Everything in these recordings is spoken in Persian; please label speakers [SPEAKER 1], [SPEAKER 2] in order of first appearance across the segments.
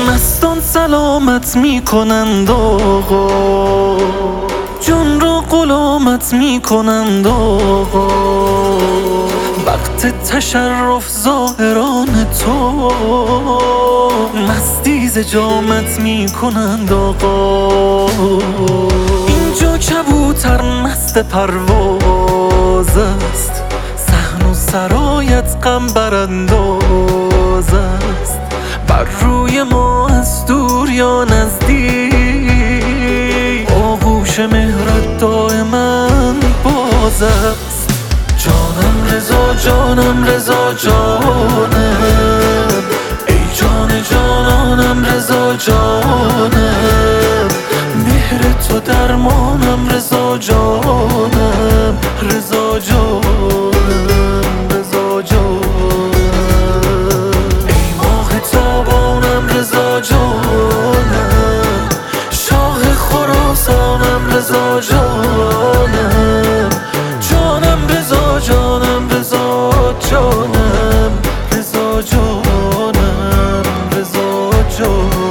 [SPEAKER 1] مستان سلامت میکنند آقا، جان را غلامت میکنند آقا. وقت تشرف ظاهران تو مستی ز جامت میکنند آقا. اینجا کبوتر مست پرواز است، صحن و سرایت غم برانداز است. بر روی ما از دور یا نزدیک آغوش مهرت دائما باز است. جانم رضا جانم رضا جانم، ای جان جانانم رضا جانم. مهر تو درمانم رضا جانم، رضا جانم، رضا جانم. ای ماه تابانم رضا جانم، شاه خراسانم رضا جانم. جانم رضا جانم رضا جانم، رضا جانم، رضا جانم.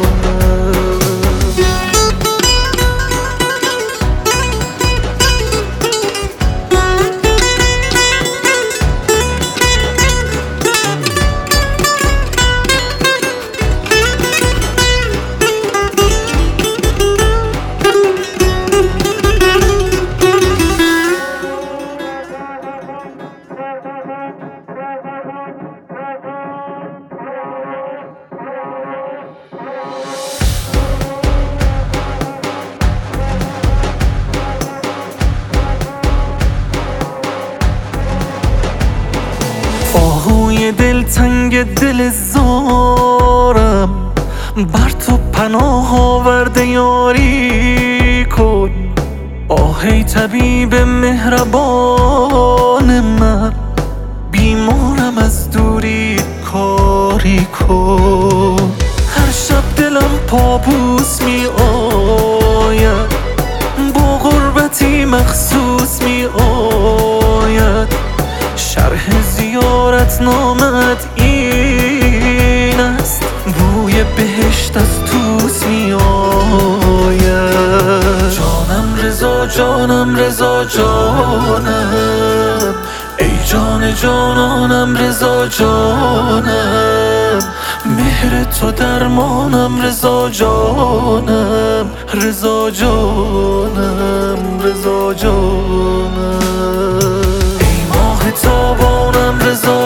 [SPEAKER 1] آهوی دلتنگ دل زارم، بر تو پناه آورده یاری کن. آه ای طبیب مهربان من، بیمارم از دوری کاری کن. هر شب دلم پابوس می آید، با غربتی مخصوص می آید. شرح زیارت نامت این است، بوی بهشت از توس می آید. جانم رضا جانم رضا جانم، ای جان جانانم رضا جانم. مهر تو درمانم رضا جانم، رضا جانم، رضا جانم. ای ماه تابانم رضا